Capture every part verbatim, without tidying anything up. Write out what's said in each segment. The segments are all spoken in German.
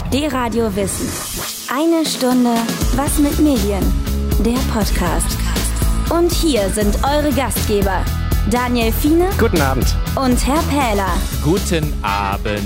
D-Radio Wissen. Eine Stunde Was mit Medien. Der Podcast. Und hier sind eure Gastgeber. Daniel Fiene. Guten Abend. Und Herr Pähler. Guten Abend.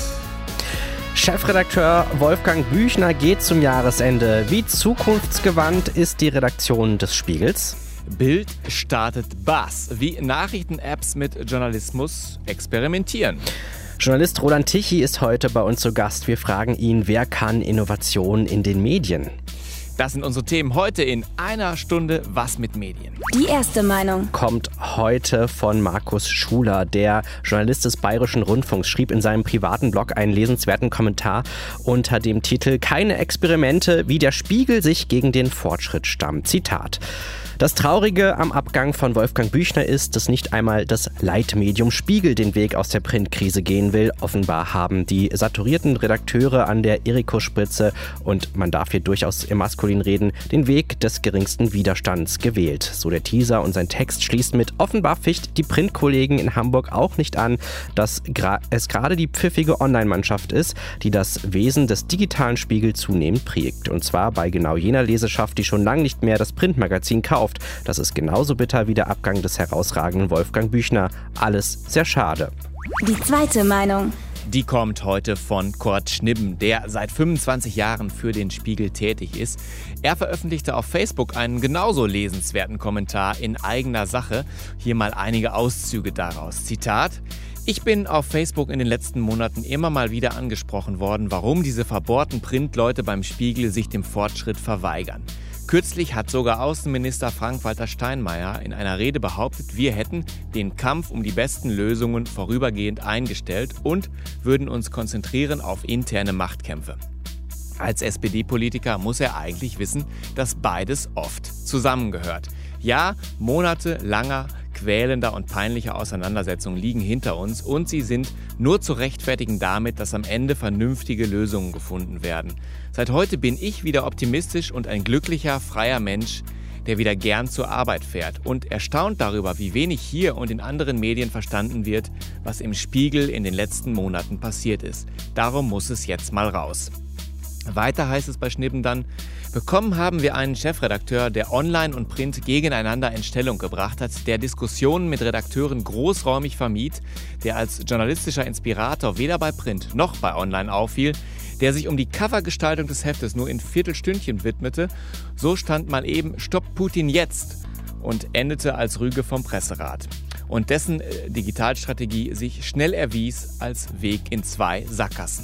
Chefredakteur Wolfgang Büchner geht zum Jahresende. Wie zukunftsgewandt ist die Redaktion des Spiegels? Bild startet Buzz, wie Nachrichten-Apps mit Journalismus experimentieren. Journalist Roland Tichy ist heute bei uns zu Gast. Wir fragen ihn, wer kann Innovation in den Medien? Das sind unsere Themen heute in einer Stunde Was mit Medien. Die erste Meinung kommt heute von Markus Schuler. Der Journalist des Bayerischen Rundfunks schrieb in seinem privaten Blog einen lesenswerten Kommentar unter dem Titel „Keine Experimente, wie der Spiegel sich gegen den Fortschritt stammt". Zitat: Das Traurige am Abgang von Wolfgang Büchner ist, dass nicht einmal das Leitmedium Spiegel den Weg aus der Printkrise gehen will. Offenbar haben die saturierten Redakteure an der Eriko-Spritze, und man darf hier durchaus im Maskulin reden, den Weg des geringsten Widerstands gewählt. So der Teaser, und sein Text schließt mit: Offenbar ficht die Printkollegen in Hamburg auch nicht an, dass gra- es gerade die pfiffige Online-Mannschaft ist, die das Wesen des digitalen Spiegel zunehmend prägt. Und zwar bei genau jener Leserschaft, die schon lange nicht mehr das Printmagazin kauft. Das ist genauso bitter wie der Abgang des herausragenden Wolfgang Büchner. Alles sehr schade. Die zweite Meinung. Die kommt heute von Kurt Schnibben, der seit fünfundzwanzig Jahren für den Spiegel tätig ist. Er veröffentlichte auf Facebook einen genauso lesenswerten Kommentar in eigener Sache. Hier mal einige Auszüge daraus. Zitat: Ich bin auf Facebook in den letzten Monaten immer mal wieder angesprochen worden, warum diese verbohrten Printleute beim Spiegel sich dem Fortschritt verweigern. Kürzlich hat sogar Außenminister Frank-Walter Steinmeier in einer Rede behauptet, wir hätten den Kampf um die besten Lösungen vorübergehend eingestellt und würden uns konzentrieren auf interne Machtkämpfe. Als S P D-Politiker muss er eigentlich wissen, dass beides oft zusammengehört. Ja, Monate langer, quälender und peinlicher Auseinandersetzungen liegen hinter uns, und sie sind nur zu rechtfertigen damit, dass am Ende vernünftige Lösungen gefunden werden. Seit heute bin ich wieder optimistisch und ein glücklicher, freier Mensch, der wieder gern zur Arbeit fährt und erstaunt darüber, wie wenig hier und in anderen Medien verstanden wird, was im Spiegel in den letzten Monaten passiert ist. Darum muss es jetzt mal raus. Weiter heißt es bei Schnibben dann: Bekommen haben wir einen Chefredakteur, der Online und Print gegeneinander in Stellung gebracht hat, der Diskussionen mit Redakteuren großräumig vermied, der als journalistischer Inspirator weder bei Print noch bei Online auffiel, der sich um die Covergestaltung des Heftes nur in Viertelstündchen widmete. So stand mal eben Stopp Putin jetzt und endete als Rüge vom Presserat. Und dessen äh, Digitalstrategie sich schnell erwies als Weg in zwei Sackgassen.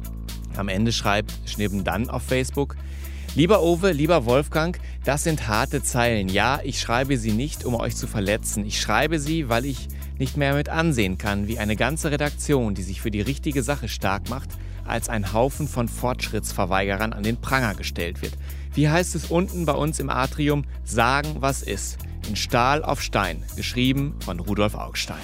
Am Ende schreibt Schnibben dann auf Facebook: Lieber Owe, lieber Wolfgang, das sind harte Zeilen. Ja, ich schreibe sie nicht, um euch zu verletzen. Ich schreibe sie, weil ich nicht mehr mit ansehen kann, wie eine ganze Redaktion, die sich für die richtige Sache stark macht, als ein Haufen von Fortschrittsverweigerern an den Pranger gestellt wird. Wie heißt es unten bei uns im Atrium? Sagen, was ist. In Stahl auf Stein. Geschrieben von Rudolf Augstein.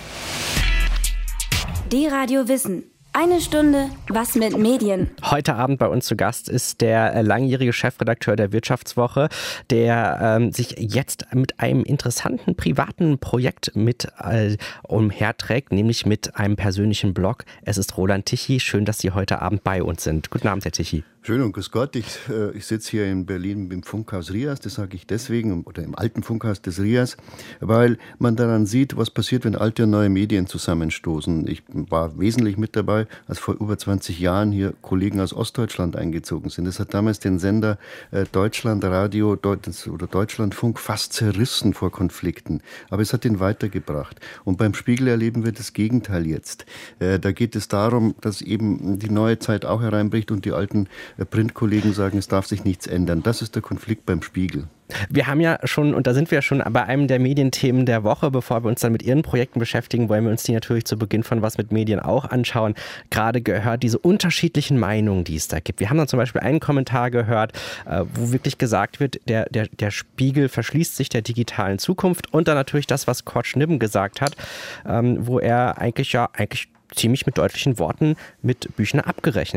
D-Radio Wissen. Eine Stunde Was mit Medien. Heute Abend bei uns zu Gast ist der langjährige Chefredakteur der Wirtschaftswoche, der ähm, sich jetzt mit einem interessanten privaten Projekt mit äh, umherträgt, nämlich mit einem persönlichen Blog. Es ist Roland Tichy. Schön, dass Sie heute Abend bei uns sind. Guten Abend, Herr Tichy. Schön und grüß Gott. Ich, äh, ich sitze hier in Berlin im Funkhaus Rias, das sage ich deswegen, oder im alten Funkhaus des Rias, weil man daran sieht, was passiert, wenn alte und neue Medien zusammenstoßen. Ich war wesentlich mit dabei, als vor über zwanzig Jahren hier Kollegen aus Ostdeutschland eingezogen sind. Das hat damals den Sender äh, Deutschlandradio Deut- oder Deutschlandfunk fast zerrissen vor Konflikten. Aber es hat ihn weitergebracht. Und beim Spiegel erleben wir das Gegenteil jetzt. Äh, da geht es darum, dass eben die neue Zeit auch hereinbricht und die alten Printkollegen sagen, es darf sich nichts ändern. Das ist der Konflikt beim Spiegel. Wir haben ja schon, und da sind wir ja schon bei einem der Medienthemen der Woche, bevor wir uns dann mit Ihren Projekten beschäftigen, wollen wir uns die natürlich zu Beginn von Was mit Medien auch anschauen. Gerade gehört diese unterschiedlichen Meinungen, die es da gibt. Wir haben dann zum Beispiel einen Kommentar gehört, wo wirklich gesagt wird, der, der, der Spiegel verschließt sich der digitalen Zukunft, und dann natürlich das, was Kurt Schnibben gesagt hat, wo er eigentlich ja eigentlich ziemlich mit deutlichen Worten mit Büchner abgerechnet hat.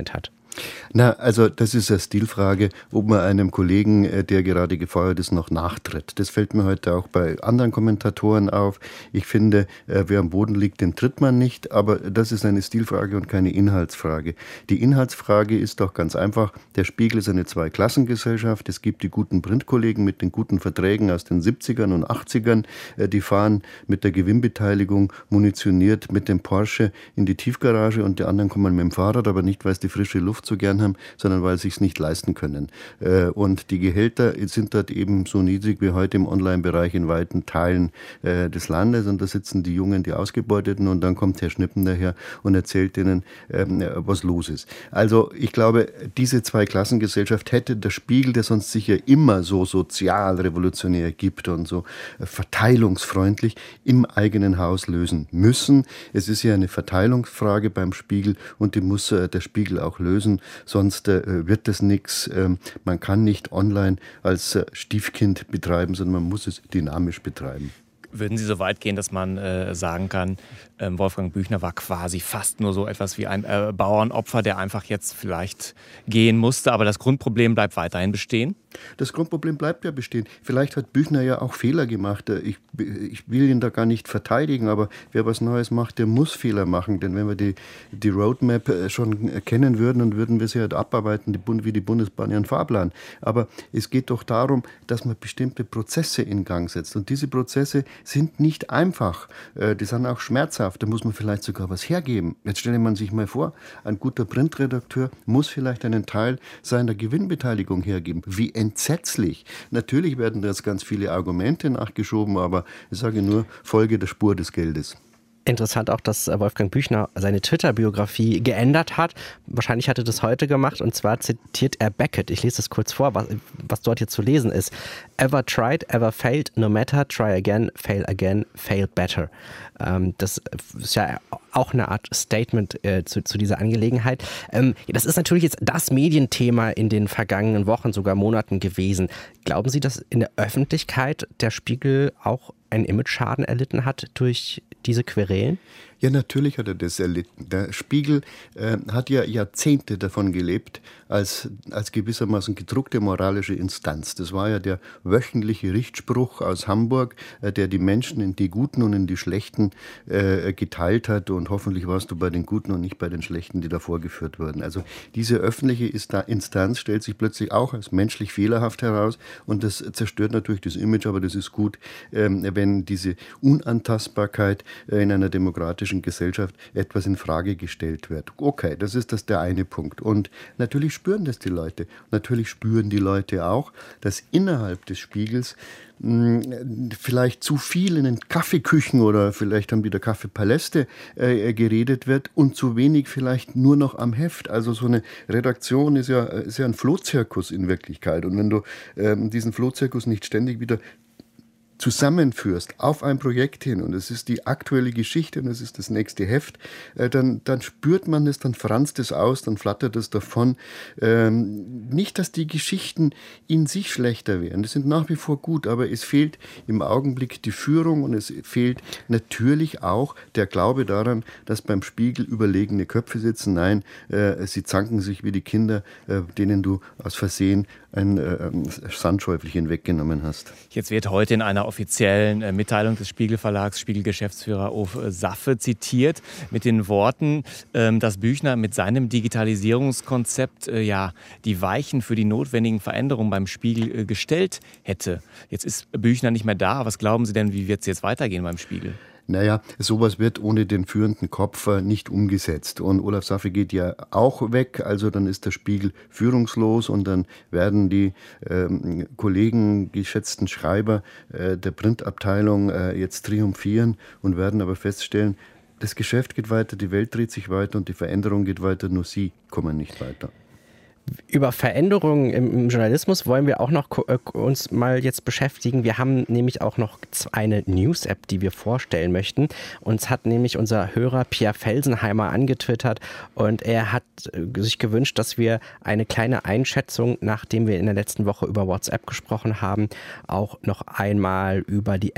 Na, also das ist eine Stilfrage, ob man einem Kollegen, der gerade gefeuert ist, noch nachtritt. Das fällt mir heute auch bei anderen Kommentatoren auf. Ich finde, wer am Boden liegt, den tritt man nicht, aber das ist eine Stilfrage und keine Inhaltsfrage. Die Inhaltsfrage ist doch ganz einfach, der Spiegel ist eine Zweiklassengesellschaft. Es gibt die guten Printkollegen mit den guten Verträgen aus den siebzigern und achtzigern, die fahren mit der Gewinnbeteiligung munitioniert mit dem Porsche in die Tiefgarage und die anderen kommen mit dem Fahrrad, aber nicht, weil sie die frische Luft so gern haben, sondern weil sie es nicht leisten können. Und die Gehälter sind dort eben so niedrig wie heute im Online-Bereich in weiten Teilen des Landes. Und da sitzen die Jungen, die Ausgebeuteten, und dann kommt Herr Schnippen daher und erzählt ihnen, was los ist. Also ich glaube, diese Zweiklassengesellschaft hätte der Spiegel, der sonst sich ja immer so sozialrevolutionär gibt und so verteilungsfreundlich, im eigenen Haus lösen müssen. Es ist ja eine Verteilungsfrage beim Spiegel und die muss der Spiegel auch lösen. Sonst äh, wird das nichts. Ähm, man kann nicht online als äh, Stiefkind betreiben, sondern man muss es dynamisch betreiben. Würden Sie so weit gehen, dass man äh, sagen kann, ähm, Wolfgang Büchner war quasi fast nur so etwas wie ein äh, Bauernopfer, der einfach jetzt vielleicht gehen musste, aber das Grundproblem bleibt weiterhin bestehen? Das Grundproblem bleibt ja bestehen. Vielleicht hat Büchner ja auch Fehler gemacht. Ich, ich will ihn da gar nicht verteidigen, aber wer was Neues macht, der muss Fehler machen. Denn wenn wir die, die Roadmap schon kennen würden, dann würden wir sie halt abarbeiten, die Bund, wie die Bundesbahn ihren Fahrplan. Aber es geht doch darum, dass man bestimmte Prozesse in Gang setzt. Und diese Prozesse sind nicht einfach. Die sind auch schmerzhaft. Da muss man vielleicht sogar was hergeben. Jetzt stelle man sich mal vor, ein guter Printredakteur muss vielleicht einen Teil seiner Gewinnbeteiligung hergeben. Wie entsetzlich. Natürlich werden da jetzt ganz viele Argumente nachgeschoben, aber ich sage nur, Folge der Spur des Geldes. Interessant auch, dass Wolfgang Büchner seine Twitter-Biografie geändert hat. Wahrscheinlich hat er das heute gemacht, und zwar zitiert er Beckett. Ich lese das kurz vor, was, was dort jetzt zu lesen ist. Ever tried, ever failed, no matter, try again, fail again, fail better. Ähm, das ist ja auch eine Art Statement äh, zu, zu dieser Angelegenheit. Ähm, das ist natürlich jetzt das Medienthema in den vergangenen Wochen, sogar Monaten gewesen. Glauben Sie, dass in der Öffentlichkeit der Spiegel auch einen Image-Schaden erlitten hat durch diese Querelen? Ja, natürlich hat er das erlitten. Der Spiegel äh, hat ja Jahrzehnte davon gelebt, als, als gewissermaßen gedruckte moralische Instanz. Das war ja der wöchentliche Richtspruch aus Hamburg, äh, der die Menschen in die Guten und in die Schlechten äh, geteilt hat. Und hoffentlich warst du bei den Guten und nicht bei den Schlechten, die da vorgeführt wurden. Also diese öffentliche Instanz stellt sich plötzlich auch als menschlich fehlerhaft heraus. Und das zerstört natürlich das Image, aber das ist gut, äh, wenn diese Unantastbarkeit äh, in einer demokratischen Gesellschaft etwas in Frage gestellt wird. Okay, das ist das der eine Punkt. Und natürlich spüren das die Leute. Natürlich spüren die Leute auch, dass innerhalb des Spiegels mh, vielleicht zu viel in den Kaffeeküchen oder vielleicht haben die da Kaffeepaläste äh, geredet wird und zu wenig vielleicht nur noch am Heft. Also so eine Redaktion ist ja, ist ja ein Flohzirkus in Wirklichkeit. Und wenn du ähm, diesen Flohzirkus nicht ständig wieder zusammenführst auf ein Projekt hin und es ist die aktuelle Geschichte und es ist das nächste Heft, äh, dann, dann spürt man es, dann franzt es aus, dann flattert es davon. Ähm, nicht, dass die Geschichten in sich schlechter wären, die sind nach wie vor gut, aber es fehlt im Augenblick die Führung und es fehlt natürlich auch der Glaube daran, dass beim Spiegel überlegene Köpfe sitzen. Nein, äh, sie zanken sich wie die Kinder, äh, denen du aus Versehen ein äh, Sandschäufelchen weggenommen hast. Jetzt wird heute in einer offiziellen äh, Mitteilung des Spiegel-Verlags Spiegel-Geschäftsführer Ulf Saffe zitiert mit den Worten, ähm, dass Büchner mit seinem Digitalisierungskonzept äh, ja die Weichen für die notwendigen Veränderungen beim Spiegel äh, gestellt hätte. Jetzt ist Büchner nicht mehr da. Was glauben Sie denn, wie wird es jetzt weitergehen beim Spiegel? Naja, sowas wird ohne den führenden Kopf nicht umgesetzt. Und Olaf Saffe geht ja auch weg, also dann ist der Spiegel führungslos und dann werden die ähm, Kollegen, geschätzten Schreiber äh, der Printabteilung äh, jetzt triumphieren und werden aber feststellen, das Geschäft geht weiter, die Welt dreht sich weiter und die Veränderung geht weiter, nur sie kommen nicht weiter. Über Veränderungen im Journalismus wollen wir auch noch uns mal jetzt beschäftigen. Wir haben nämlich auch noch eine News-App, die wir vorstellen möchten. Uns hat nämlich unser Hörer Pierre Felsenheimer angetwittert und er hat sich gewünscht, dass wir eine kleine Einschätzung, nachdem wir in der letzten Woche über WhatsApp gesprochen haben, auch noch einmal über die App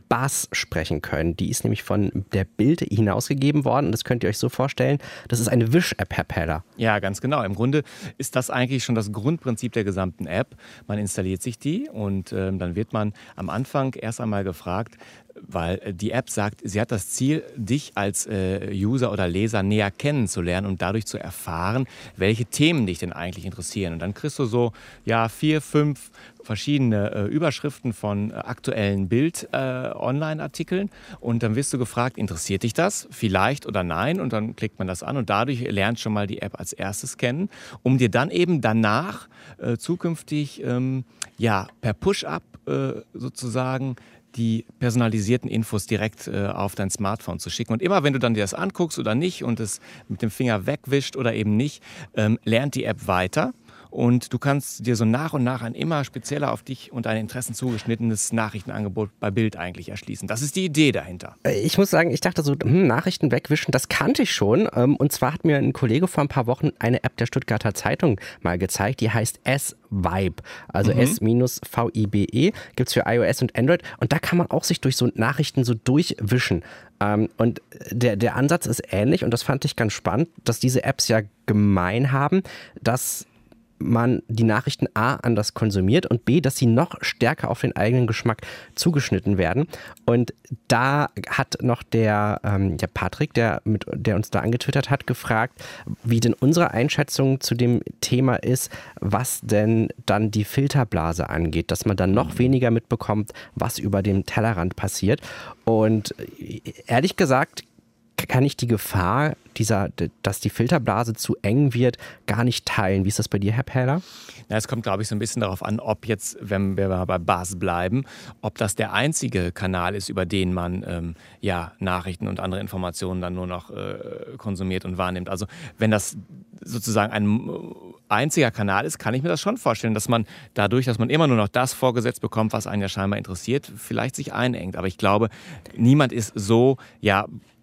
Buzz sprechen können. Die ist nämlich von der Bild hinausgegeben worden. Das könnt ihr euch so vorstellen. Das ist eine Wish-App, Herr Peller. Ja, ganz genau. Im Grunde ist das eigentlich schon das Grundprinzip der gesamten App. Man installiert sich die und äh, dann wird man am Anfang erst einmal gefragt, weil die App sagt, sie hat das Ziel, dich als äh, User oder Leser näher kennenzulernen und dadurch zu erfahren, welche Themen dich denn eigentlich interessieren. Und dann kriegst du so ja, vier, fünf verschiedene äh, Überschriften von äh, aktuellen Bild-Online-Artikeln äh, und dann wirst du gefragt, interessiert dich das? Vielleicht oder nein? Und dann klickt man das an und dadurch lernt schon mal die App als erstes kennen, um dir dann eben danach äh, zukünftig ähm, ja, per Push-Up äh, sozusagen die personalisierten Infos direkt äh, auf dein Smartphone zu schicken. Und immer, wenn du dann dir das anguckst oder nicht und es mit dem Finger wegwischt oder eben nicht, ähm, lernt die App weiter. Und du kannst dir so nach und nach ein immer spezieller auf dich und deine Interessen zugeschnittenes Nachrichtenangebot bei Bild eigentlich erschließen. Das ist die Idee dahinter. Ich muss sagen, ich dachte so, hm, Nachrichten wegwischen, das kannte ich schon. Und zwar hat mir ein Kollege vor ein paar Wochen eine App der Stuttgarter Zeitung mal gezeigt, die heißt S-Vibe. Also mhm. S-V I B E, gibt es für iOS und Android. Und da kann man auch sich durch so Nachrichten so durchwischen. Und der, der Ansatz ist ähnlich und das fand ich ganz spannend, dass diese Apps ja gemein haben, dass man die Nachrichten A anders konsumiert und B, dass sie noch stärker auf den eigenen Geschmack zugeschnitten werden. Und da hat noch der, ähm, der Patrick, der, mit, der uns da angetwittert hat, gefragt, wie denn unsere Einschätzung zu dem Thema ist, was denn dann die Filterblase angeht, dass man dann noch weniger mitbekommt, was über dem Tellerrand passiert. Und ehrlich gesagt, kann ich die Gefahr, dieser, dass die Filterblase zu eng wird, gar nicht teilen. Wie ist das bei dir, Herr Peller? Ja, es kommt, glaube ich, so ein bisschen darauf an, ob jetzt, wenn wir bei Buzz bleiben, ob das der einzige Kanal ist, über den man ähm, ja, Nachrichten und andere Informationen dann nur noch äh, konsumiert und wahrnimmt. Also wenn das sozusagen ein einziger Kanal ist, kann ich mir das schon vorstellen, dass man dadurch, dass man immer nur noch das vorgesetzt bekommt, was einen ja scheinbar interessiert, vielleicht sich einengt. Aber ich glaube, niemand ist so, ja,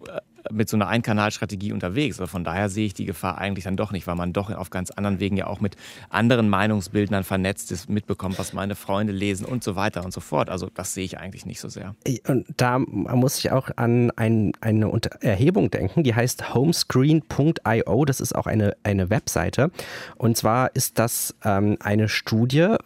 mit so einer Einkanalstrategie unterwegs. Also von daher sehe ich die Gefahr eigentlich dann doch nicht, weil man doch auf ganz anderen Wegen ja auch mit anderen Meinungsbildnern vernetzt ist, mitbekommt, was meine Freunde lesen und so weiter und so fort. Also das sehe ich eigentlich nicht so sehr. Und da muss ich auch an ein, eine Erhebung denken, die heißt homescreen punkt i o. Das ist auch eine, eine Webseite. Und zwar ist das ähm, eine Studie,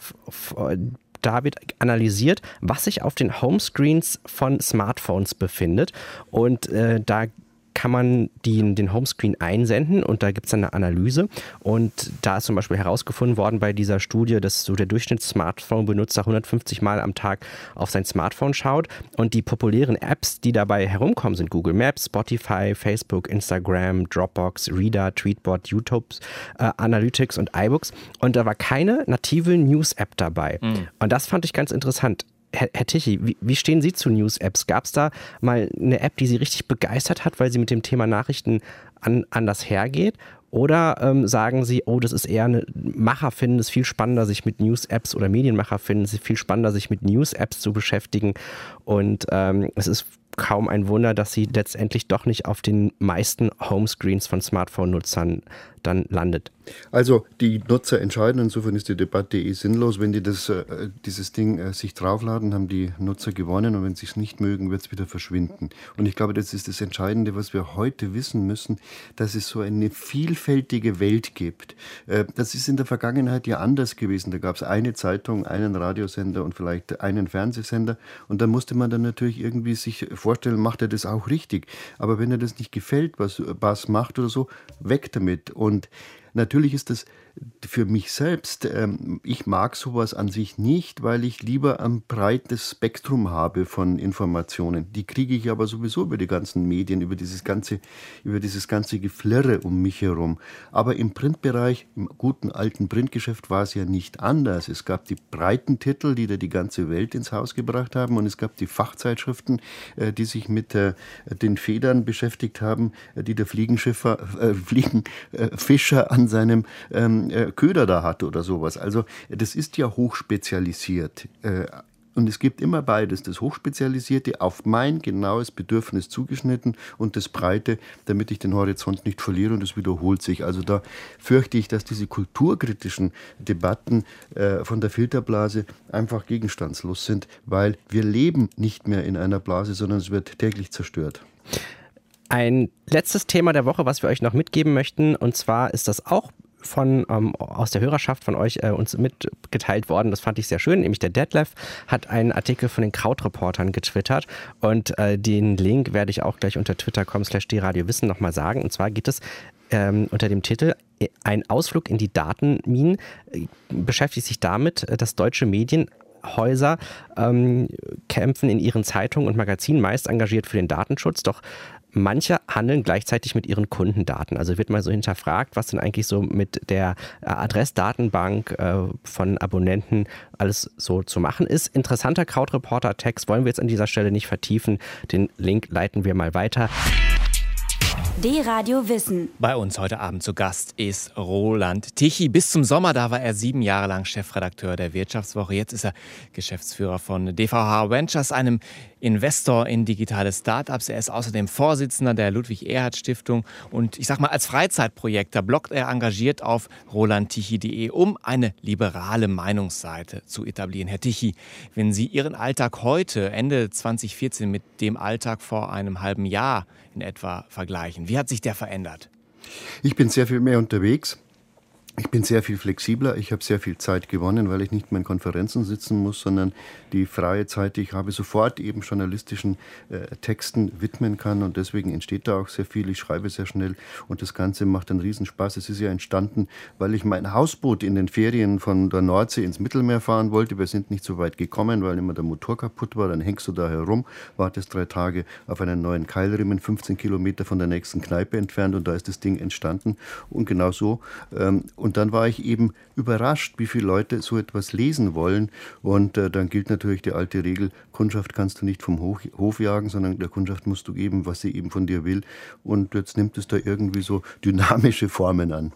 da wird analysiert, was sich auf den Homescreens von Smartphones befindet. Und äh, da kann man den, den Homescreen einsenden und da gibt es dann eine Analyse. Und da ist zum Beispiel herausgefunden worden bei dieser Studie, dass so der Durchschnitts-Smartphone-Benutzer hundertfünfzig Mal am Tag auf sein Smartphone schaut. Und die populären Apps, die dabei herumkommen, sind Google Maps, Spotify, Facebook, Instagram, Dropbox, Reader, Tweetbot, YouTube, äh, Analytics und iBooks. Und da war keine native News-App dabei. Mhm. Und das fand ich ganz interessant. Herr, Herr Tichy, wie, wie stehen Sie zu News-Apps? Gab es da mal eine App, die Sie richtig begeistert hat, weil sie mit dem Thema Nachrichten an, anders hergeht? Oder ähm, sagen Sie, oh, das ist eher eine, Macher finden es viel spannender, sich mit News-Apps oder Medienmacher finden es viel spannender, sich mit News-Apps zu beschäftigen. Und ähm, es ist kaum ein Wunder, dass sie letztendlich doch nicht auf den meisten Homescreens von Smartphone-Nutzern dann landet. Also die Nutzer entscheiden, insofern ist die Debatte eh sinnlos. Wenn die das, äh, dieses Ding äh, sich draufladen, haben die Nutzer gewonnen und wenn sie es nicht mögen, wird es wieder verschwinden. Und ich glaube, das ist das Entscheidende, was wir heute wissen müssen, dass es so eine vielfältige Welt gibt. Äh, das ist in der Vergangenheit ja anders gewesen. Da gab es eine Zeitung, einen Radiosender und vielleicht einen Fernsehsender und da musste man dann natürlich irgendwie sich vorstellen, macht er das auch richtig. Aber wenn er das nicht gefällt, was Buzz macht oder so, weg damit. Und natürlich ist das für mich selbst, ähm, ich mag sowas an sich nicht, weil ich lieber ein breites Spektrum habe von Informationen. Die kriege ich aber sowieso über die ganzen Medien, über dieses ganze, über dieses ganze Geflirre um mich herum. Aber im Printbereich, im guten alten Printgeschäft war es ja nicht anders. Es gab die breiten Titel, die da die ganze Welt ins Haus gebracht haben und es gab die Fachzeitschriften, äh, die sich mit äh, den Federn beschäftigt haben, äh, die der Fliegenschiffer, äh, Fliegenfischer an seinem ähm, Köder da hat oder sowas. Also das ist ja hochspezialisiert. Und es gibt immer beides, das Hochspezialisierte, auf mein genaues Bedürfnis zugeschnitten und das Breite, damit ich den Horizont nicht verliere und es wiederholt sich. Also da fürchte ich, dass diese kulturkritischen Debatten äh, von der Filterblase einfach gegenstandslos sind, weil wir leben nicht mehr in einer Blase, sondern es wird täglich zerstört. Ein letztes Thema der Woche, was wir euch noch mitgeben möchten, und zwar ist das auch von ähm, aus der Hörerschaft von euch äh, uns mitgeteilt worden. Das fand ich sehr schön. Nämlich der Detlef hat einen Artikel von den Krautreportern getwittert und äh, den Link werde ich auch gleich unter twitter punkt com slash dradiowissen nochmal sagen. Und zwar geht es ähm, unter dem Titel Ein Ausflug in die Datenminen, äh, beschäftigt sich damit, dass deutsche Medienhäuser ähm, kämpfen in ihren Zeitungen und Magazinen meist engagiert für den Datenschutz, doch manche handeln gleichzeitig mit ihren Kundendaten. Also wird mal so hinterfragt, was denn eigentlich so mit der Adressdatenbank äh, von Abonnenten alles so zu machen ist. Interessanter Krautreporter-Text wollen wir jetzt an dieser Stelle nicht vertiefen. Den Link leiten wir mal weiter. D-Radio Wissen. Bei uns heute Abend zu Gast ist Roland Tichy. Bis zum Sommer, da war er sieben Jahre lang Chefredakteur der Wirtschaftswoche. Jetzt ist er Geschäftsführer von D V H Ventures, einem Investor in digitale Startups. Er ist außerdem Vorsitzender der Ludwig-Erhard-Stiftung. Und ich sag mal, als Freizeitprojekter bloggt er engagiert auf roland tichy punkt de, um eine liberale Meinungsseite zu etablieren. Herr Tichy, wenn Sie Ihren Alltag heute, Ende zwanzig vierzehn, mit dem Alltag vor einem halben Jahr in etwa vergleichen, wie hat sich der verändert? Ich bin sehr viel mehr unterwegs. Ich bin sehr viel flexibler. Ich habe sehr viel Zeit gewonnen, weil ich nicht mehr in Konferenzen sitzen muss, sondern die freie Zeit, die ich habe, sofort eben journalistischen äh, Texten widmen kann. Und deswegen entsteht da auch sehr viel. Ich schreibe sehr schnell und das Ganze macht einen Riesenspaß. Es ist ja entstanden, weil ich mein Hausboot in den Ferien von der Nordsee ins Mittelmeer fahren wollte. Wir sind nicht so weit gekommen, weil immer der Motor kaputt war. Dann hängst du da herum, wartest drei Tage auf einen neuen Keilriemen, fünfzehn Kilometer von der nächsten Kneipe entfernt, und da ist das Ding entstanden. Und genau so. Ähm, und dann war ich eben überrascht, wie viele Leute so etwas lesen wollen. Und äh, dann gilt natürlich die alte Regel, Kundschaft kannst du nicht vom Hof, Hof jagen, sondern der Kundschaft musst du geben, was sie eben von dir will. Und jetzt nimmt es da irgendwie so dynamische Formen an.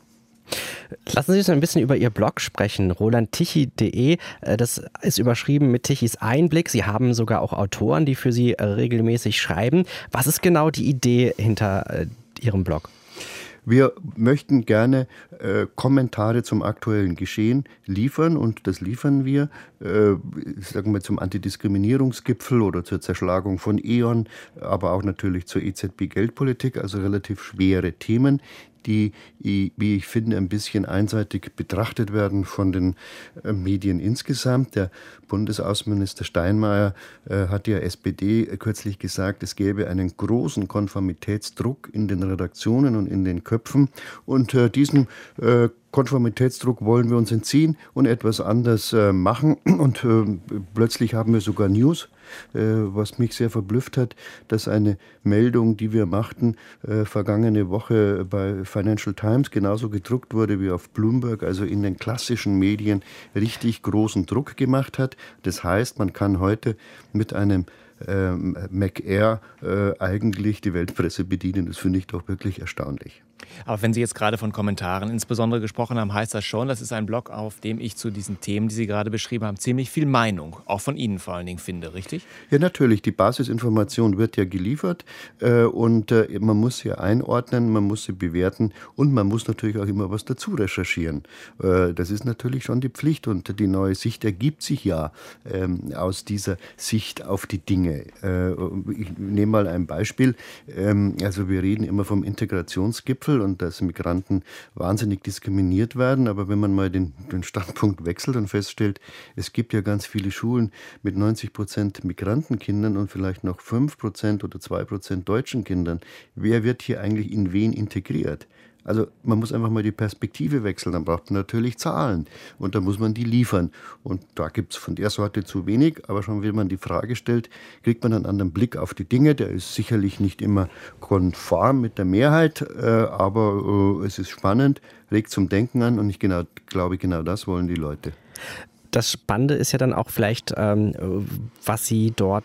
Lassen Sie uns ein bisschen über Ihr Blog sprechen, roland tichy punkt de. Das ist überschrieben mit Tichys Einblick. Sie haben sogar auch Autoren, die für Sie regelmäßig schreiben. Was ist genau die Idee hinter Ihrem Blog? Wir möchten gerne äh, Kommentare zum aktuellen Geschehen liefern, und das liefern wir, äh, sagen wir, zum Antidiskriminierungsgipfel oder zur Zerschlagung von E.ON, aber auch natürlich zur E Z B-Geldpolitik, also relativ schwere Themen, die, wie ich finde, ein bisschen einseitig betrachtet werden von den Medien insgesamt. Der Bundesaußenminister Steinmeier äh, hat ja S P D kürzlich gesagt, es gäbe einen großen Konformitätsdruck in den Redaktionen und in den Köpfen. Und äh, diesem äh, Konformitätsdruck wollen wir uns entziehen und etwas anders äh, machen. Und äh, plötzlich haben wir sogar News, äh, was mich sehr verblüfft hat, dass eine Meldung, die wir machten, äh, vergangene Woche bei Financial Times genauso gedruckt wurde wie auf Bloomberg, also in den klassischen Medien richtig großen Druck gemacht hat. Das heißt, man kann heute mit einem ähm, Mac Air äh, eigentlich die Weltpresse bedienen. Das finde ich doch wirklich erstaunlich. Aber wenn Sie jetzt gerade von Kommentaren insbesondere gesprochen haben, heißt das schon, das ist ein Blog, auf dem ich zu diesen Themen, die Sie gerade beschrieben haben, ziemlich viel Meinung, auch von Ihnen vor allen Dingen, finde, richtig? Ja, natürlich. Die Basisinformation wird ja geliefert äh, und äh, man muss sie einordnen, man muss sie bewerten und man muss natürlich auch immer was dazu recherchieren. Äh, das ist natürlich schon die Pflicht, und die neue Sicht ergibt sich ja ähm, aus dieser Sicht auf die Dinge. Äh, ich nehme mal ein Beispiel. Ähm, also wir reden immer vom Integrationsgipfel und dass Migranten wahnsinnig diskriminiert werden. Aber wenn man mal den, den Standpunkt wechselt und feststellt, es gibt ja ganz viele Schulen mit neunzig Prozent Migrantenkindern und vielleicht noch fünf Prozent oder zwei Prozent deutschen Kindern. Wer wird hier eigentlich in wen integriert? Also man muss einfach mal die Perspektive wechseln, dann braucht man natürlich Zahlen und dann muss man die liefern. Und da gibt es von der Sorte zu wenig, aber schon wenn man die Frage stellt, kriegt man einen anderen Blick auf die Dinge. Der ist sicherlich nicht immer konform mit der Mehrheit, äh, aber äh, es ist spannend, regt zum Denken an, und ich genau, glaube, genau das wollen die Leute. Das Spannende ist ja dann auch vielleicht, ähm, was Sie dort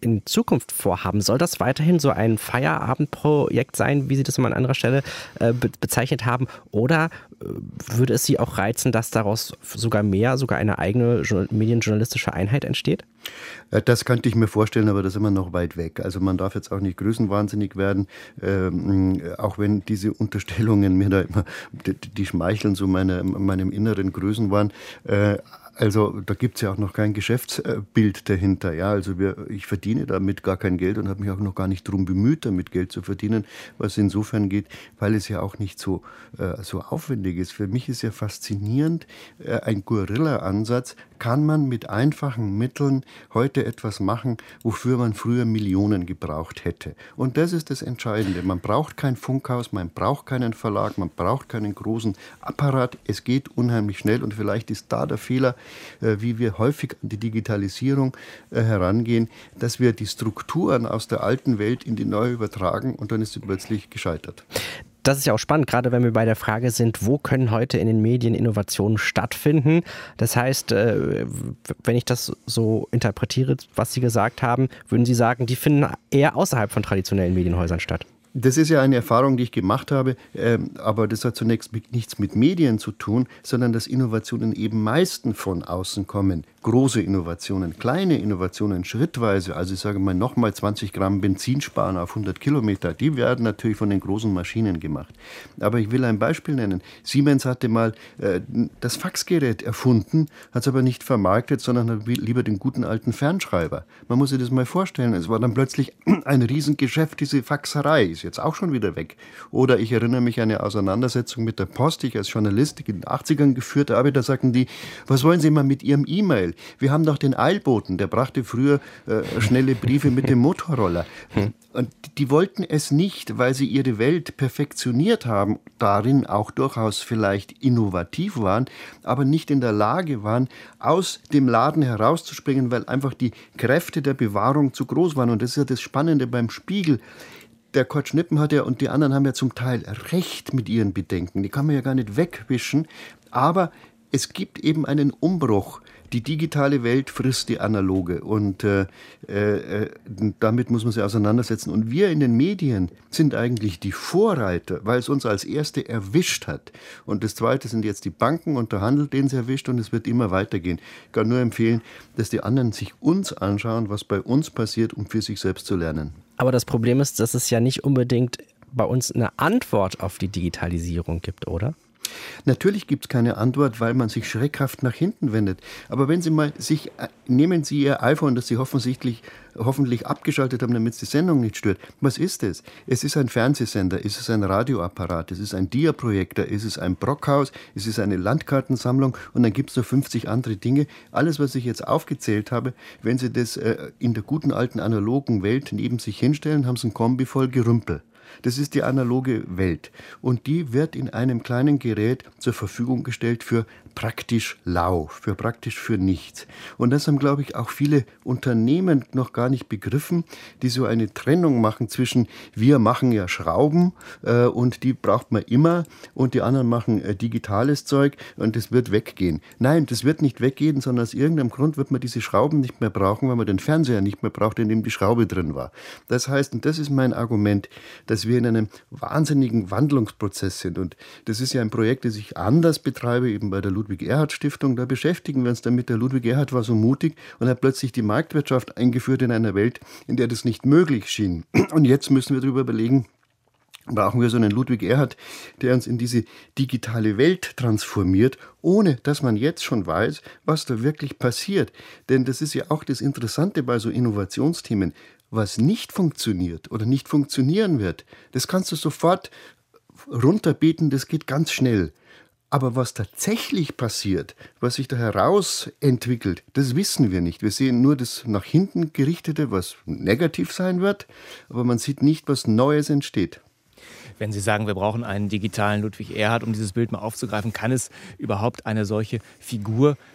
in Zukunft vorhaben? Soll das weiterhin so ein Feierabendprojekt sein, wie Sie das mal an anderer Stelle äh, be- bezeichnet haben? Oder äh, würde es Sie auch reizen, dass daraus sogar mehr, sogar eine eigene jo- medienjournalistische Einheit entsteht? Das könnte ich mir vorstellen, aber da sind wir noch weit weg. Also man darf jetzt auch nicht größenwahnsinnig werden, ähm, auch wenn diese Unterstellungen mir da immer, die, die schmeicheln so meine, meinem inneren Größenwahn. Äh, Also da gibt es ja auch noch kein Geschäftsbild dahinter. Ja, also wir, ich verdiene damit gar kein Geld und habe mich auch noch gar nicht darum bemüht, damit Geld zu verdienen, was insofern geht, weil es ja auch nicht so, äh, so aufwendig ist. Für mich ist ja faszinierend, äh, ein Guerilla-Ansatz, kann man mit einfachen Mitteln heute etwas machen, wofür man früher Millionen gebraucht hätte. Und das ist das Entscheidende. Man braucht kein Funkhaus, man braucht keinen Verlag, man braucht keinen großen Apparat. Es geht unheimlich schnell und vielleicht ist da der Fehler, wie wir häufig an die Digitalisierung herangehen, dass wir die Strukturen aus der alten Welt in die neue übertragen und dann ist sie plötzlich gescheitert. Das ist ja auch spannend, gerade wenn wir bei der Frage sind, wo können heute in den Medien Innovationen stattfinden. Das heißt, wenn ich das so interpretiere, was Sie gesagt haben, würden Sie sagen, die finden eher außerhalb von traditionellen Medienhäusern statt? Das ist ja eine Erfahrung, die ich gemacht habe, ähm, aber das hat zunächst mit, nichts mit Medien zu tun, sondern dass Innovationen eben meistens von außen kommen. Große Innovationen, kleine Innovationen, schrittweise, also ich sage mal nochmal zwanzig Gramm Benzin sparen auf hundert Kilometer, die werden natürlich von den großen Maschinen gemacht. Aber ich will ein Beispiel nennen. Siemens hatte mal äh, das Faxgerät erfunden, hat es aber nicht vermarktet, sondern hat lieber den guten alten Fernschreiber. Man muss sich das mal vorstellen, es war dann plötzlich ein Riesengeschäft, diese Faxerei ist jetzt auch schon wieder weg. Oder ich erinnere mich an eine Auseinandersetzung mit der Post, die ich als Journalist in den achtzigern geführt habe, da sagten die, was wollen Sie mal mit Ihrem E-Mail? Wir haben doch den Eilboten, der brachte früher äh, schnelle Briefe mit dem Motorroller. Und die wollten es nicht, weil sie ihre Welt perfektioniert haben, darin auch durchaus vielleicht innovativ waren, aber nicht in der Lage waren, aus dem Laden herauszuspringen, weil einfach die Kräfte der Bewahrung zu groß waren. Und das ist ja das Spannende beim Spiegel. Der Kurt Schnippen hat ja und die anderen haben ja zum Teil recht mit ihren Bedenken. Die kann man ja gar nicht wegwischen. Aber es gibt eben einen Umbruch. Die digitale Welt frisst die analoge und äh, äh, damit muss man sich auseinandersetzen. Und wir in den Medien sind eigentlich die Vorreiter, weil es uns als Erste erwischt hat. Und das Zweite sind jetzt die Banken und der Handel, den es erwischt und es wird immer weitergehen. Ich kann nur empfehlen, dass die anderen sich uns anschauen, was bei uns passiert, um für sich selbst zu lernen. Aber das Problem ist, dass es ja nicht unbedingt bei uns eine Antwort auf die Digitalisierung gibt, oder? Natürlich gibt es keine Antwort, weil man sich schreckhaft nach hinten wendet. Aber wenn Sie mal sich, nehmen Sie Ihr iPhone, das Sie offensichtlich, hoffentlich abgeschaltet haben, damit es die Sendung nicht stört. Was ist es? Es ist ein Fernsehsender, es ist ein Radioapparat, es ist ein Diaprojektor, es ist ein Brockhaus, es ist eine Landkartensammlung und dann gibt es noch fünfzig andere Dinge. Alles, was ich jetzt aufgezählt habe, wenn Sie das äh, in der guten alten analogen Welt neben sich hinstellen, haben Sie ein Kombi voll Gerümpel. Das ist die analoge Welt und die wird in einem kleinen Gerät zur Verfügung gestellt für praktisch lau, für praktisch für nichts. Und das haben, glaube ich, auch viele Unternehmen noch gar nicht begriffen, die so eine Trennung machen zwischen wir machen ja Schrauben äh, und die braucht man immer und die anderen machen äh, digitales Zeug und das wird weggehen. Nein, das wird nicht weggehen, sondern aus irgendeinem Grund wird man diese Schrauben nicht mehr brauchen, weil man den Fernseher nicht mehr braucht, in dem die Schraube drin war. Das heißt, und das ist mein Argument, dass wir in einem wahnsinnigen Wandlungsprozess sind. Und das ist ja ein Projekt, das ich anders betreibe, eben bei der Ludwig-Erhard-Stiftung. Da beschäftigen wir uns damit. Der Ludwig Erhard war so mutig und hat plötzlich die Marktwirtschaft eingeführt in einer Welt, in der das nicht möglich schien. Und jetzt müssen wir darüber überlegen, brauchen wir so einen Ludwig Erhard, der uns in diese digitale Welt transformiert, ohne dass man jetzt schon weiß, was da wirklich passiert. Denn das ist ja auch das Interessante bei so Innovationsthemen. Was nicht funktioniert oder nicht funktionieren wird, das kannst du sofort runterbeten, das geht ganz schnell. Aber was tatsächlich passiert, was sich da heraus entwickelt, das wissen wir nicht. Wir sehen nur das nach hinten gerichtete, was negativ sein wird, aber man sieht nicht, was Neues entsteht. Wenn Sie sagen, wir brauchen einen digitalen Ludwig Erhard, um dieses Bild mal aufzugreifen, kann es überhaupt eine solche Figur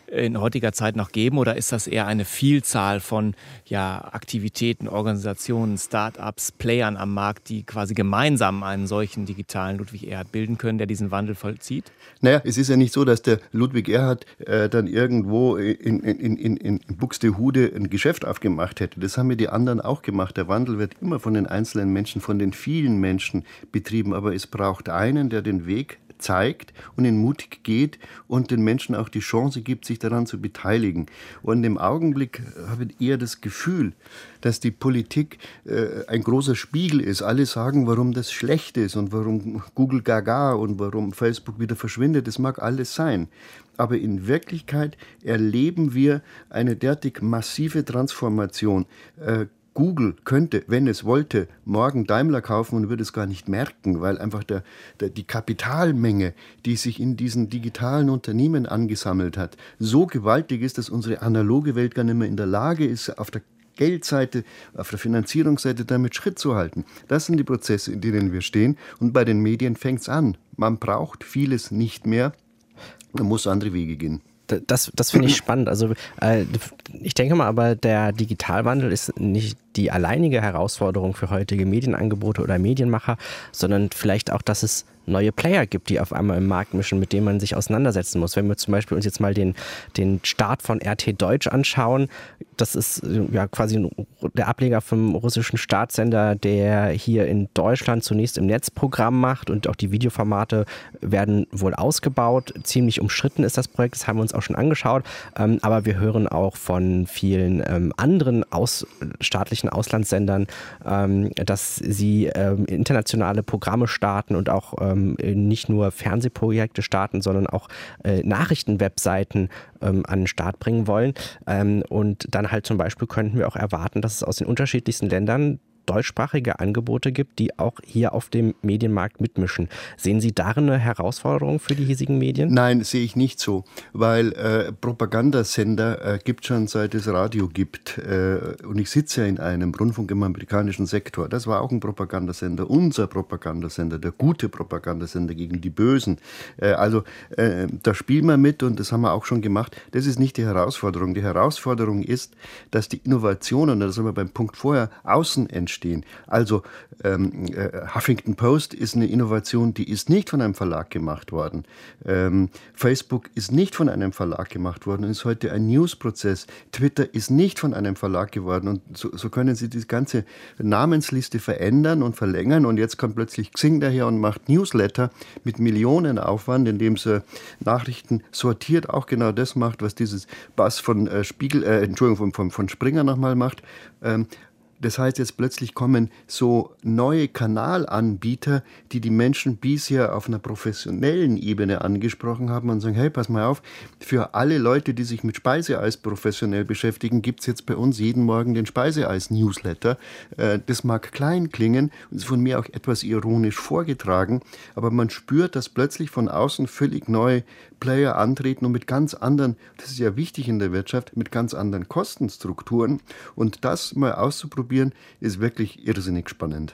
in heutiger Zeit noch geben oder ist das eher eine Vielzahl von ja, Aktivitäten, Organisationen, Start-ups, Playern am Markt, die quasi gemeinsam einen solchen digitalen Ludwig Erhard bilden können, der diesen Wandel vollzieht? Naja, es ist ja nicht so, dass der Ludwig Erhard äh, dann irgendwo in, in, in, in Buxtehude ein Geschäft aufgemacht hätte. Das haben ja die anderen auch gemacht. Der Wandel wird immer von den einzelnen Menschen, von den vielen Menschen betrieben. Aber es braucht einen, der den Weg zeigt und ihn mutig geht und den Menschen auch die Chance gibt, sich daran zu beteiligen. Und im Augenblick habe ich eher das Gefühl, dass die Politik äh, ein großer Spiegel ist. Alle sagen, warum das schlecht ist und warum Google gaga und warum Facebook wieder verschwindet. Das mag alles sein. Aber in Wirklichkeit erleben wir eine derartig massive Transformation. Äh, Google könnte, wenn es wollte, morgen Daimler kaufen und würde es gar nicht merken, weil einfach der, der, die Kapitalmenge, die sich in diesen digitalen Unternehmen angesammelt hat, so gewaltig ist, dass unsere analoge Welt gar nicht mehr in der Lage ist, auf der Geldseite, auf der Finanzierungsseite damit Schritt zu halten. Das sind die Prozesse, in denen wir stehen. Und bei den Medien fängt es an. Man braucht vieles nicht mehr. Man muss andere Wege gehen. Das, das finde ich spannend. Also äh, ich denke mal, aber der Digitalwandel ist nicht die alleinige Herausforderung für heutige Medienangebote oder Medienmacher, sondern vielleicht auch, dass es neue Player gibt, die auf einmal im Markt mischen, mit denen man sich auseinandersetzen muss. Wenn wir zum Beispiel uns jetzt mal den, den Start von R T Deutsch anschauen, das ist ja quasi der Ableger vom russischen Staatssender, der hier in Deutschland zunächst im Netzprogramm macht und auch die Videoformate werden wohl ausgebaut. Ziemlich umstritten ist das Projekt, das haben wir uns auch schon angeschaut, ähm, aber wir hören auch von vielen ähm, anderen aus, staatlichen Auslandssendern, ähm, dass sie ähm, internationale Programme starten und auch ähm, nicht nur Fernsehprojekte starten, sondern auch äh, Nachrichtenwebseiten ähm, an den Start bringen wollen. Ähm, und dann halt zum Beispiel könnten wir auch erwarten, dass es aus den unterschiedlichsten Ländern deutschsprachige Angebote gibt, die auch hier auf dem Medienmarkt mitmischen. Sehen Sie darin eine Herausforderung für die hiesigen Medien? Nein, sehe ich nicht so, weil äh, Propagandasender äh, gibt schon seit es Radio gibt. Äh, und ich sitze ja in einem Rundfunk im amerikanischen Sektor. Das war auch ein Propagandasender, unser Propagandasender, der gute Propagandasender gegen die Bösen. Äh, also äh, da spielen wir mit und das haben wir auch schon gemacht. Das ist nicht die Herausforderung. Die Herausforderung ist, dass die Innovationen, das haben wir beim Punkt vorher, außen entstehen. Also ähm, äh, Huffington Post ist eine Innovation, die ist nicht von einem Verlag gemacht worden. Ähm, Facebook ist nicht von einem Verlag gemacht worden und ist heute ein Newsprozess. Twitter ist nicht von einem Verlag geworden und so, so können Sie die ganze Namensliste verändern und verlängern und jetzt kommt plötzlich Xing daher und macht Newsletter mit Millionenaufwand, indem sie Nachrichten sortiert, auch genau das macht, was dieses Buzz von äh, Spiegel, äh, Entschuldigung, von, von, von Springer nochmal macht. Ähm, Das heißt, jetzt plötzlich kommen so neue Kanalanbieter, die die Menschen bisher auf einer professionellen Ebene angesprochen haben und sagen, hey, pass mal auf, für alle Leute, die sich mit Speiseeis professionell beschäftigen, gibt es jetzt bei uns jeden Morgen den Speiseeis-Newsletter. Das mag klein klingen und ist von mir auch etwas ironisch vorgetragen, aber man spürt, dass plötzlich von außen völlig neue Player antreten und mit ganz anderen, das ist ja wichtig in der Wirtschaft, mit ganz anderen Kostenstrukturen und das mal auszuprobieren, ist wirklich irrsinnig spannend.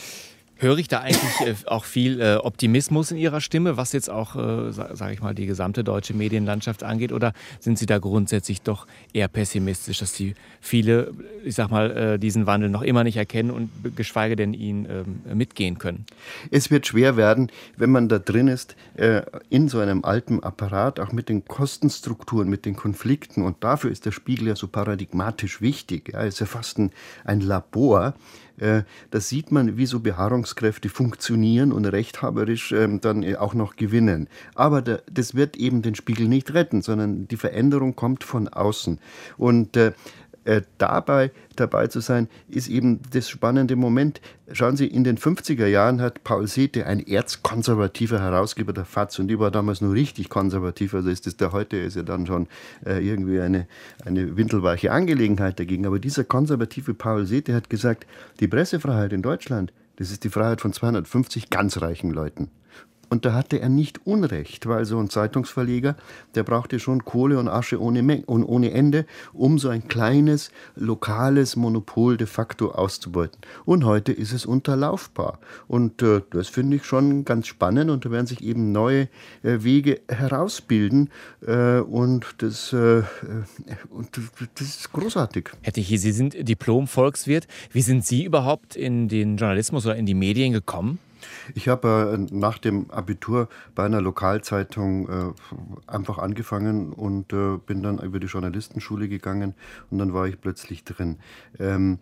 Höre ich da eigentlich auch viel äh, Optimismus in Ihrer Stimme, was jetzt auch, äh, sage ich mal, die gesamte deutsche Medienlandschaft angeht? Oder sind Sie da grundsätzlich doch eher pessimistisch, dass die viele, ich sag mal, äh, diesen Wandel noch immer nicht erkennen und geschweige denn ihn äh, mitgehen können? Es wird schwer werden, wenn man da drin ist, äh, in so einem alten Apparat, auch mit den Kostenstrukturen, mit den Konflikten. Und dafür ist der Spiegel ja so paradigmatisch wichtig. Ja, ist ja fast ein, ein Labor. Da sieht man, wie so Beharrungskräfte funktionieren und rechthaberisch ähm, dann auch noch gewinnen. Aber da, das wird eben den Spiegel nicht retten, sondern die Veränderung kommt von außen. Und äh, äh, dabei dabei zu sein, ist eben das spannende Moment. Schauen Sie, in den fünfziger Jahren hat Paul Sethe, ein erzkonservativer Herausgeber der FAZ, und die war damals nur richtig konservativ, also ist das der heute, ist ja dann schon äh, irgendwie eine, eine windelweiche Angelegenheit dagegen. Aber dieser konservative Paul Sethe hat gesagt, die Pressefreiheit in Deutschland, das ist die Freiheit von zweihundertfünfzig ganz reichen Leuten. Und da hatte er nicht Unrecht, weil so ein Zeitungsverleger, der brauchte schon Kohle und Asche ohne, Menge, und ohne Ende, um so ein kleines, lokales Monopol de facto auszubeuten. Und heute ist es unterlaufbar. Und äh, das finde ich schon ganz spannend. Und da werden sich eben neue äh, Wege herausbilden. Äh, und, das, äh, und das ist großartig. Herr Tichy, Sie sind Diplom-Volkswirt. Wie sind Sie überhaupt in den Journalismus oder in die Medien gekommen? Ich habe äh, nach dem Abitur bei einer Lokalzeitung äh, einfach angefangen und äh, bin dann über die Journalistenschule gegangen und dann war ich plötzlich drin. Ähm,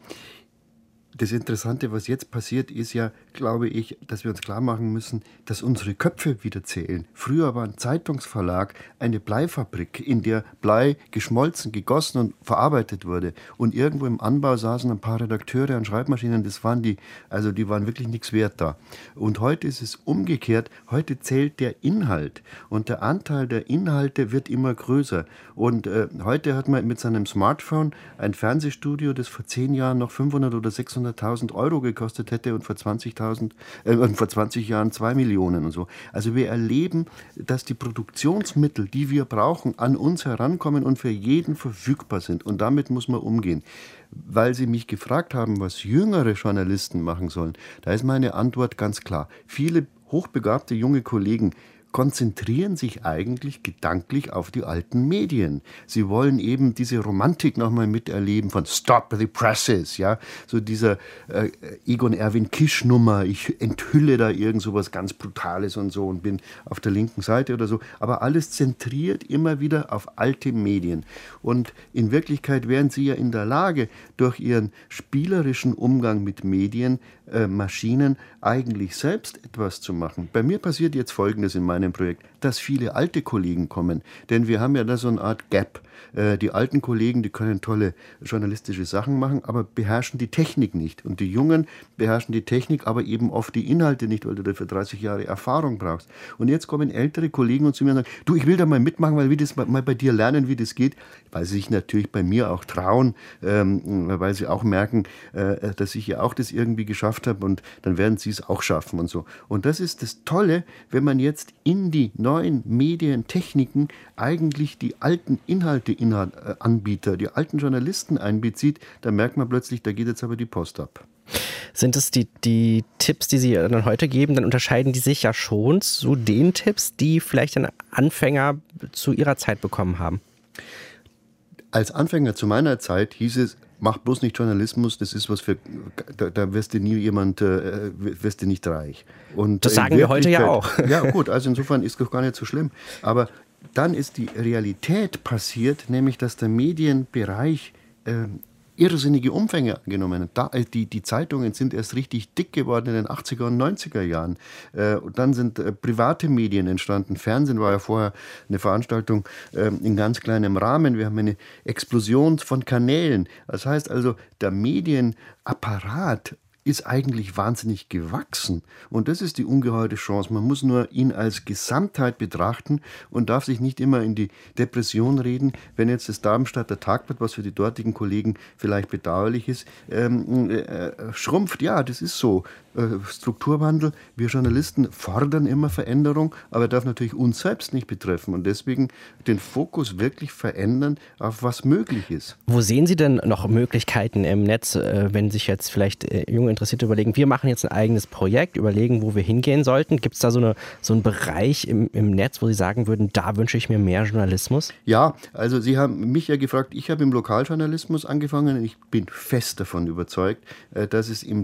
Das Interessante, was jetzt passiert, ist ja, glaube ich, dass wir uns klar machen müssen, dass unsere Köpfe wieder zählen. Früher war ein Zeitungsverlag eine Bleifabrik, in der Blei geschmolzen, gegossen und verarbeitet wurde. Und irgendwo im Anbau saßen ein paar Redakteure an Schreibmaschinen, das waren die, also die waren wirklich nichts wert da. Und heute ist es umgekehrt, heute zählt der Inhalt. Und der Anteil der Inhalte wird immer größer. Und äh, heute hat man mit seinem Smartphone ein Fernsehstudio, das vor zehn Jahren noch fünfhundert oder sechshunderttausend Euro gekostet hätte und vor zwanzigtausend, äh, vor zwanzig Jahren zwei Millionen und so. Also wir erleben, dass die Produktionsmittel, die wir brauchen, an uns herankommen und für jeden verfügbar sind. Und damit muss man umgehen. Weil Sie mich gefragt haben, was jüngere Journalisten machen sollen, da ist meine Antwort ganz klar. Viele hochbegabte junge Kollegen konzentrieren sich eigentlich gedanklich auf die alten Medien. Sie wollen eben diese Romantik nochmal miterleben von Stop the Presses, ja, so dieser äh, Egon Erwin Kisch Nummer, ich enthülle da irgend so was ganz Brutales und so und bin auf der linken Seite oder so, aber alles zentriert immer wieder auf alte Medien. Und in Wirklichkeit wären sie ja in der Lage, durch ihren spielerischen Umgang mit Medien, äh, Maschinen, eigentlich selbst etwas zu machen. Bei mir passiert jetzt Folgendes in meinem Projekt, dass viele alte Kollegen kommen, denn wir haben ja da so eine Art Gap. Äh, die alten Kollegen, die können tolle journalistische Sachen machen, aber beherrschen die Technik nicht. Und die Jungen beherrschen die Technik, aber eben oft die Inhalte nicht, weil du dafür dreißig Jahre Erfahrung brauchst. Und jetzt kommen ältere Kollegen und zu mir und sagen, du, ich will da mal mitmachen, weil wir das mal bei dir lernen, wie das geht, weil sie sich natürlich bei mir auch trauen, ähm, weil sie auch merken, äh, dass ich ja auch das irgendwie geschafft habe und dann werden sie es auch schaffen und so. Und das ist das Tolle, wenn man jetzt in die neuen Medientechniken eigentlich die alten Inhalte Anbieter, die alten Journalisten einbezieht, dann merkt man plötzlich, da geht jetzt aber die Post ab. Sind es die, die Tipps, die Sie dann heute geben, dann unterscheiden die sich ja schon zu den Tipps, die vielleicht ein Anfänger zu ihrer Zeit bekommen haben? Als Anfänger zu meiner Zeit hieß es, mach bloß nicht Journalismus, das ist was für, da, da wirst du nie jemand, äh, wirst du nicht reich. Und das sagen wir heute ja auch. Ja gut, also insofern ist es gar nicht so schlimm. Aber dann ist die Realität passiert, nämlich dass der Medienbereich äh, irrsinnige Umfänge angenommen hat. Die, die Zeitungen sind erst richtig dick geworden in den achtziger und neunziger Jahren. Äh, und dann sind äh, private Medien entstanden. Fernsehen war ja vorher eine Veranstaltung äh, in ganz kleinem Rahmen. Wir haben eine Explosion von Kanälen. Das heißt also, der Medienapparat ist eigentlich wahnsinnig gewachsen. Und das ist die ungeheure Chance. Man muss nur ihn als Gesamtheit betrachten und darf sich nicht immer in die Depression reden, wenn jetzt das Darmstadter Tagblatt, was für die dortigen Kollegen vielleicht bedauerlich ist, ähm, äh, schrumpft. Ja, das ist so. Äh, Strukturwandel. Wir Journalisten fordern immer Veränderung, aber er darf natürlich uns selbst nicht betreffen und deswegen den Fokus wirklich verändern, auf was möglich ist. Wo sehen Sie denn noch Möglichkeiten im Netz, wenn sich jetzt vielleicht junge Interessierte überlegen, wir machen jetzt ein eigenes Projekt, überlegen, wo wir hingehen sollten? Gibt es da so, eine, so einen Bereich im, im Netz, wo Sie sagen würden, da wünsche ich mir mehr Journalismus? Ja, also Sie haben mich ja gefragt, ich habe im Lokaljournalismus angefangen und ich bin fest davon überzeugt, dass es im,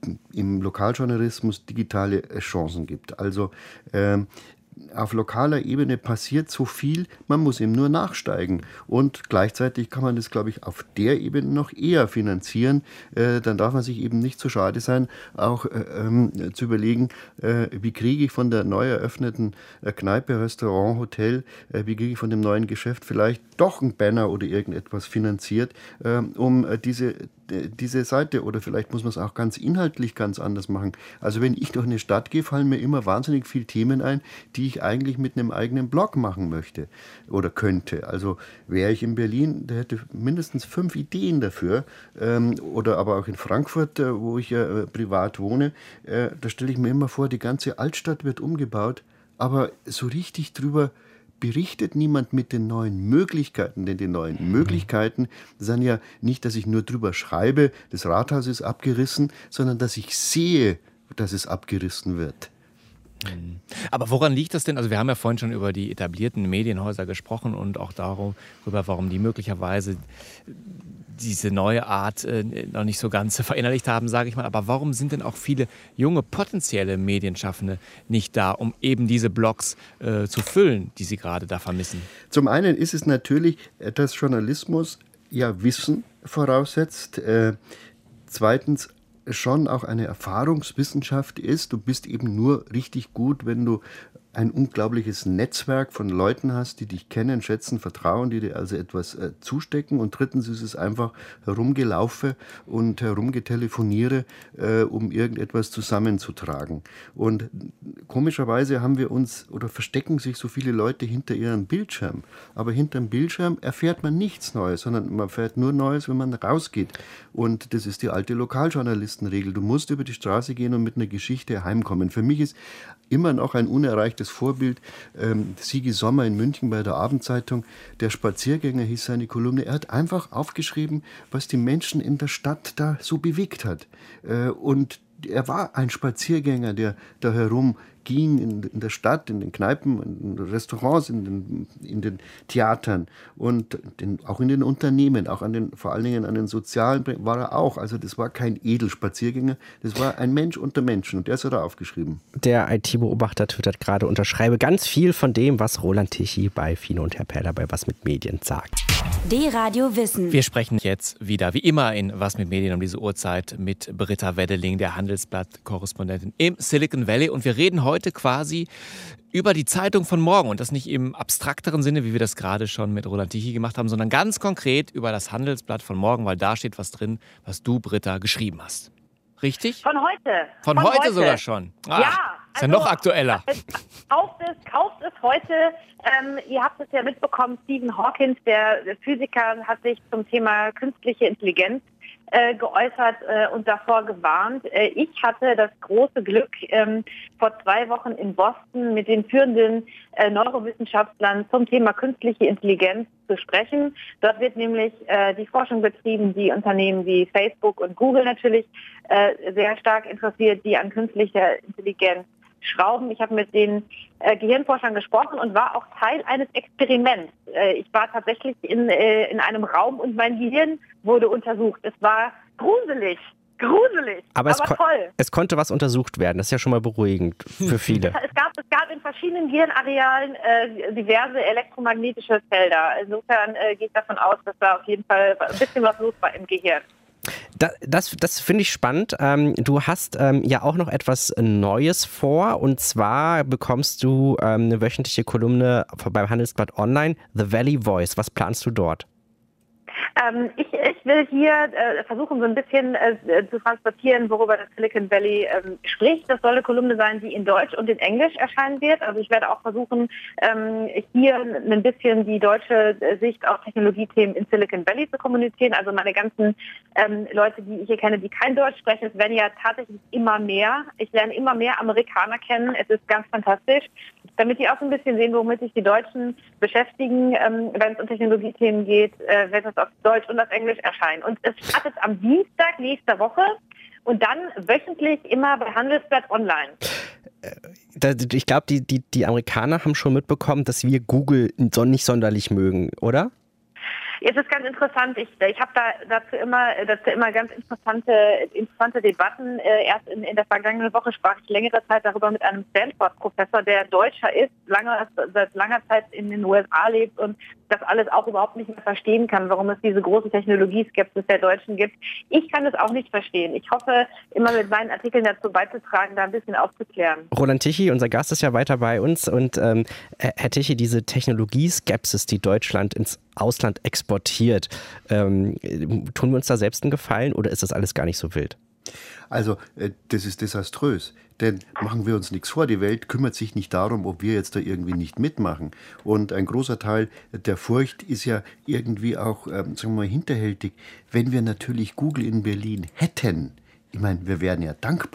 im Lokaljournalismus digitale Chancen gibt. Also ähm, auf lokaler Ebene passiert so viel, man muss ihm nur nachsteigen. Und gleichzeitig kann man das, glaube ich, auf der Ebene noch eher finanzieren. Äh, dann darf man sich eben nicht so schade sein, auch äh, ähm, zu überlegen, äh, wie kriege ich von der neu eröffneten äh, Kneipe, Restaurant, Hotel, äh, wie kriege ich von dem neuen Geschäft vielleicht doch ein Banner oder irgendetwas finanziert, äh, um äh, diese diese Seite, oder vielleicht muss man es auch ganz inhaltlich ganz anders machen. Also wenn ich durch eine Stadt gehe, fallen mir immer wahnsinnig viele Themen ein, die ich eigentlich mit einem eigenen Blog machen möchte oder könnte. Also wäre ich in Berlin, der hätte mindestens fünf Ideen dafür, ähm, oder aber auch in Frankfurt, äh, wo ich ja äh, privat wohne, äh, da stelle ich mir immer vor, die ganze Altstadt wird umgebaut aber so richtig drüber berichtet niemand mit den neuen Möglichkeiten, denn die neuen Möglichkeiten sind ja nicht, dass ich nur drüber schreibe, das Rathaus ist abgerissen, sondern dass ich sehe, dass es abgerissen wird. Aber woran liegt das denn? Also wir haben ja vorhin schon über die etablierten Medienhäuser gesprochen und auch darüber, warum die möglicherweise diese neue Art äh, noch nicht so ganz verinnerlicht haben, sage ich mal. Aber warum sind denn auch viele junge potenzielle Medienschaffende nicht da, um eben diese Blogs äh, zu füllen, die sie gerade da vermissen? Zum einen ist es natürlich, dass Journalismus ja Wissen voraussetzt. Äh, zweitens schon auch eine Erfahrungswissenschaft ist. Du bist eben nur richtig gut, wenn du ein unglaubliches Netzwerk von Leuten hast, die dich kennen, schätzen, vertrauen, die dir also etwas äh, zustecken. Und drittens ist es einfach herumgelaufe und herumgetelefoniere, äh, um irgendetwas zusammenzutragen. Und komischerweise haben wir uns oder verstecken sich so viele Leute hinter ihren Bildschirm. Aber hinter dem Bildschirm erfährt man nichts Neues, sondern man erfährt nur Neues, wenn man rausgeht. Und das ist die alte Lokaljournalistenregel. Du musst über die Straße gehen und mit einer Geschichte heimkommen. Für mich ist immer noch ein unerreichtes Vorbild. Ähm, Sigi Sommer in München bei der Abendzeitung, der Spaziergänger hieß seine Kolumne. Er hat einfach aufgeschrieben, was die Menschen in der Stadt da so bewegt hat. Äh, und er war ein Spaziergänger, der da herum ging in, in der Stadt, in den Kneipen, in den Restaurants, in den, in den Theatern und den, auch in den Unternehmen, auch an den, vor allen Dingen an den sozialen war er auch. Also das war kein Edelspaziergänger, das war ein Mensch unter Menschen und der ist da aufgeschrieben. Der I T-Beobachter twittert gerade, unterschreibe ganz viel von dem, was Roland Tichy bei Fino und Herr Perler bei Was mit Medien sagt. D-Radio Wissen. Wir sprechen jetzt wieder, wie immer, in Was mit Medien um diese Uhrzeit mit Britta Weddeling, der Handelsblatt-Korrespondentin im Silicon Valley. Und wir reden heute heute quasi über die Zeitung von morgen und das nicht im abstrakteren Sinne, wie wir das gerade schon mit Roland Tichy gemacht haben, sondern ganz konkret über das Handelsblatt von morgen, weil da steht was drin, was du, Britta, geschrieben hast. Richtig? Von heute. Von, Von heute, heute sogar schon. Ach, ja. Ist ja also, noch aktueller. Kauft es, kauft es heute. Ähm, ihr habt es ja mitbekommen, Stephen Hawking, der Physiker, hat sich zum Thema künstliche Intelligenz Äh, geäußert äh, und davor gewarnt. Äh, ich hatte das große Glück, ähm, vor zwei Wochen in Boston mit den führenden äh, Neurowissenschaftlern zum Thema künstliche Intelligenz zu sprechen. Dort wird nämlich äh, die Forschung betrieben, die Unternehmen wie Facebook und Google natürlich äh, sehr stark interessiert, die an künstlicher Intelligenz schrauben. Ich habe mit den äh, Gehirnforschern gesprochen und war auch Teil eines Experiments. Äh, ich war tatsächlich in, äh, in einem Raum und mein Gehirn wurde untersucht. Es war gruselig, gruselig, aber, aber es ko- toll. Es konnte was untersucht werden. Das ist ja schon mal beruhigend für viele. Es gab, es gab in verschiedenen Gehirnarealen äh, diverse elektromagnetische Felder. Insofern äh, gehe ich davon aus, dass da auf jeden Fall ein bisschen was los war im Gehirn. Das, das, das finde ich spannend. Ähm, du hast ähm, ja auch noch etwas Neues vor und zwar bekommst du ähm, eine wöchentliche Kolumne beim Handelsblatt Online, The Valley Voice. Was planst du dort? Ähm, ich, ich will hier äh, versuchen, so ein bisschen äh, zu transportieren, worüber das Silicon Valley ähm, spricht. Das soll eine Kolumne sein, die in Deutsch und in Englisch erscheinen wird. Also ich werde auch versuchen, ähm, hier ein bisschen die deutsche Sicht auf Technologiethemen in Silicon Valley zu kommunizieren. Also meine ganzen ähm, Leute, die ich hier kenne, die kein Deutsch sprechen, es werden ja tatsächlich immer mehr. Ich lerne immer mehr Amerikaner kennen. Es ist ganz fantastisch, damit die auch so ein bisschen sehen, womit sich die Deutschen beschäftigen, ähm, wenn es um Technologiethemen geht, äh, wird das auf Deutsch und auf Englisch erscheinen. Und es startet am Dienstag nächster Woche und dann wöchentlich immer bei Handelsblatt Online. Ich glaube, die, die, die Amerikaner haben schon mitbekommen, dass wir Google nicht sonderlich mögen, oder? Es ist ganz interessant. Ich, ich habe da dazu immer, dazu immer ganz interessante, interessante Debatten. Äh, erst in, in der vergangenen Woche sprach ich längere Zeit darüber mit einem Stanford-Professor, der Deutscher ist, lange, seit langer Zeit in den U S A lebt und das alles auch überhaupt nicht mehr verstehen kann, warum es diese große Technologieskepsis der Deutschen gibt. Ich kann es auch nicht verstehen. Ich hoffe, immer mit meinen Artikeln dazu beizutragen, da ein bisschen aufzuklären. Roland Tichy, unser Gast, ist ja weiter bei uns und ähm, Herr Tichy, diese Technologieskepsis, die Deutschland ins Ausland exportiert, ähm, tun wir uns da selbst einen Gefallen oder ist das alles gar nicht so wild? Also, das ist desaströs. Denn machen wir uns nichts vor, die Welt kümmert sich nicht darum, ob wir jetzt da irgendwie nicht mitmachen. Und ein großer Teil der Furcht ist ja irgendwie auch, ähm, sagen wir mal, hinterhältig. Wenn wir natürlich Google in Berlin hätten, ich meine, wir wären ja dankbar.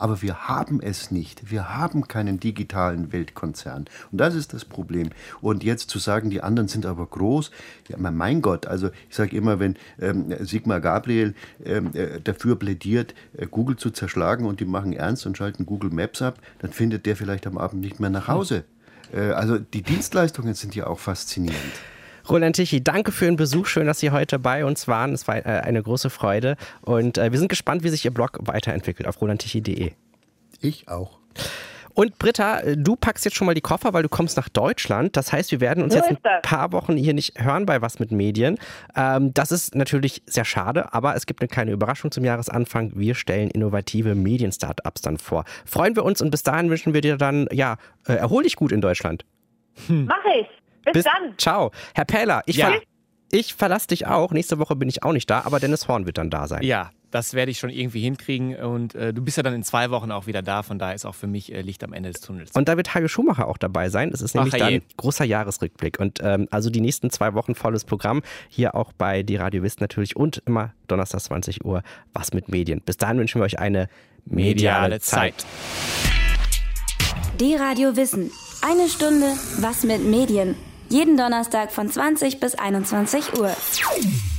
Aber wir haben es nicht. Wir haben keinen digitalen Weltkonzern. Und das ist das Problem. Und jetzt zu sagen, die anderen sind aber groß, ja, mein Gott, also ich sage immer, wenn ähm, Sigmar Gabriel ähm, äh, dafür plädiert, äh, Google zu zerschlagen und die machen ernst und schalten Google Maps ab, dann findet der vielleicht am Abend nicht mehr nach Hause. Äh, also die Dienstleistungen sind ja auch faszinierend. Roland Tichy, danke für den Besuch. Schön, dass Sie heute bei uns waren. Es war äh, eine große Freude. Und äh, wir sind gespannt, wie sich Ihr Blog weiterentwickelt auf roland tichy punkt de. Ich auch. Und Britta, du packst jetzt schon mal die Koffer, weil du kommst nach Deutschland. Das heißt, wir werden uns So jetzt ein ist das. paar Wochen hier nicht hören bei Was mit Medien. Ähm, das ist natürlich sehr schade, aber es gibt eine kleine Überraschung zum Jahresanfang. Wir stellen innovative Medien-Startups dann vor. Freuen wir uns und bis dahin wünschen wir dir dann, ja, äh, erhol dich gut in Deutschland. Mach ich. Bis, Bis dann. Ciao. Herr Pähler, ich, Ja. ver ich verlasse dich auch. Nächste Woche bin ich auch nicht da, aber Dennis Horn wird dann da sein. Ja, das werde ich schon irgendwie hinkriegen. Und äh, du bist ja dann in zwei Wochen auch wieder da. Von daher ist auch für mich äh, Licht am Ende des Tunnels. Und da wird Hajo Schumacher auch dabei sein. Es ist nämlich Ach, dann je. ein großer Jahresrückblick. Und ähm, also die nächsten zwei Wochen volles Programm. Hier auch bei Die Radio Wissen natürlich. Und immer Donnerstag zwanzig Uhr Was mit Medien. Bis dahin wünschen wir euch eine mediale Zeit. Die Radio Wissen. Eine Stunde Was mit Medien. Jeden Donnerstag von zwanzig bis einundzwanzig Uhr.